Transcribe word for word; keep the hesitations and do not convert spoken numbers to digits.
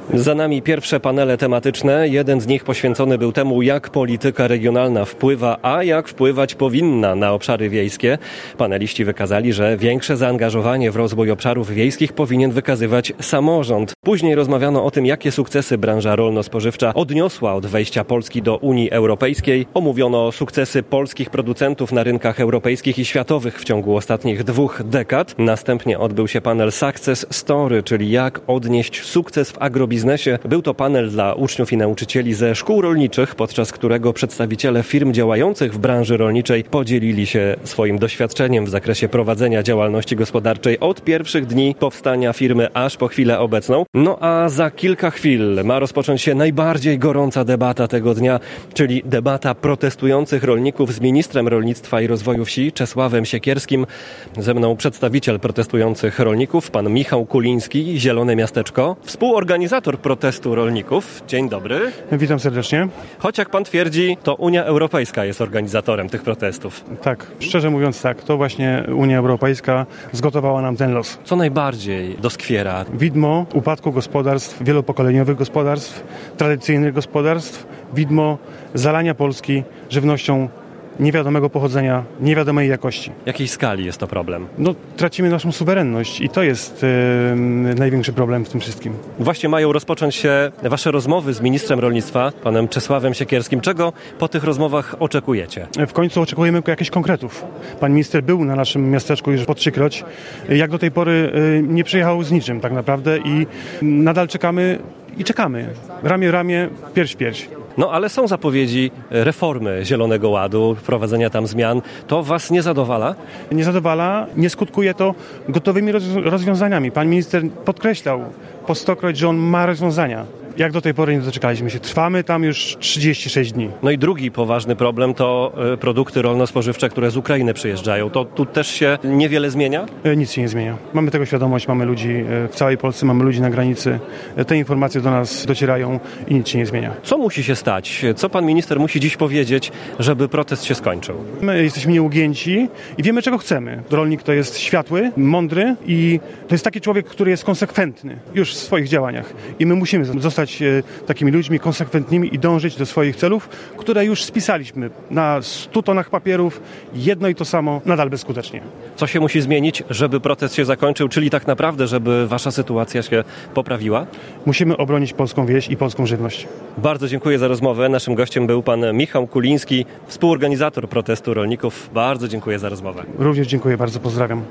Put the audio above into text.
Za nami pierwsze panele tematyczne. Jeden z nich poświęcony był temu, jak polityka regionalna wpływa, a jak wpływać powinna na obszary wiejskie. Paneliści wykazali, że większe zaangażowanie w rozwój obszarów wiejskich powinien wykazywać samorząd. Później rozmawiano o tym, jakie sukcesy branża rolno-spożywcza odniosła od wejścia Polski do Unii Europejskiej. Omówiono sukcesy polskich producentów na rynkach europejskich i światowych w ciągu ostatnich dwóch dekad. Następnie odbył się panel Success Story, czyli jak odnieść sukces w agrobiznesie. Był to panel dla uczniów i nauczycieli ze szkół rolniczych, podczas którego przedstawiciele firm działających w branży rolniczej podzielili się swoim doświadczeniem w zakresie prowadzenia działalności gospodarczej od pierwszych dni powstania firmy aż po chwilę obecną. No a za kilka chwil ma rozpocząć się najbardziej gorąca debata tego dnia, czyli debata protestujących rolników z ministrem rolnictwa i rozwoju wsi Czesławem Siekierskim. Ze mną przedstawiciel protestujących rolników, pan Michał Kuliński, Zielone Miasteczko, współorganizator protestu rolników. Dzień dobry. Witam serdecznie. Choć jak pan twierdzi, to Unia Europejska jest organizatorem tych protestów. Tak, szczerze mówiąc tak, to właśnie Unia Europejska zgotowała nam ten los. Co najbardziej doskwiera? Widmo upadku gospodarstw, wielopokoleniowych gospodarstw, tradycyjnych gospodarstw, widmo zalania Polski żywnością niewiadomego pochodzenia, niewiadomej jakości. Jakiej skali jest to problem? No, tracimy naszą suwerenność i to jest yy, największy problem w tym wszystkim. Właśnie mają rozpocząć się wasze rozmowy z ministrem rolnictwa, panem Czesławem Siekierskim. Czego po tych rozmowach oczekujecie? W końcu oczekujemy jakichś konkretów. Pan minister był na naszym miasteczku już po trzykroć. Jak do tej pory yy, nie przyjechał z niczym tak naprawdę i nadal czekamy i czekamy. Ramię w ramię, pierś w pierś. No ale są zapowiedzi reformy Zielonego Ładu, wprowadzenia tam zmian. To was nie zadowala? Nie zadowala, nie skutkuje to gotowymi rozwiązaniami. Pan minister podkreślał po stokroć, że on ma rozwiązania. Jak do tej pory nie doczekaliśmy się. Trwamy tam już trzydzieści sześć dni. No i drugi poważny problem to produkty rolno-spożywcze, które z Ukrainy przyjeżdżają. To tu też się niewiele zmienia? Nic się nie zmienia. Mamy tego świadomość, mamy ludzi w całej Polsce, mamy ludzi na granicy. Te informacje do nas docierają i nic się nie zmienia. Co musi się stać? Co pan minister musi dziś powiedzieć, żeby protest się skończył? My jesteśmy nieugięci i wiemy, czego chcemy. Rolnik to jest światły, mądry i to jest taki człowiek, który jest konsekwentny już w swoich działaniach. I my musimy zostać takimi ludźmi konsekwentnymi i dążyć do swoich celów, które już spisaliśmy na stu tonach papierów, jedno i to samo, nadal bezskutecznie. Co się musi zmienić, żeby protest się zakończył, czyli tak naprawdę, żeby wasza sytuacja się poprawiła? Musimy obronić polską wieś i polską żywność. Bardzo dziękuję za rozmowę. Naszym gościem był pan Michał Kuliński, współorganizator protestu rolników. Bardzo dziękuję za rozmowę. Również dziękuję bardzo, pozdrawiam.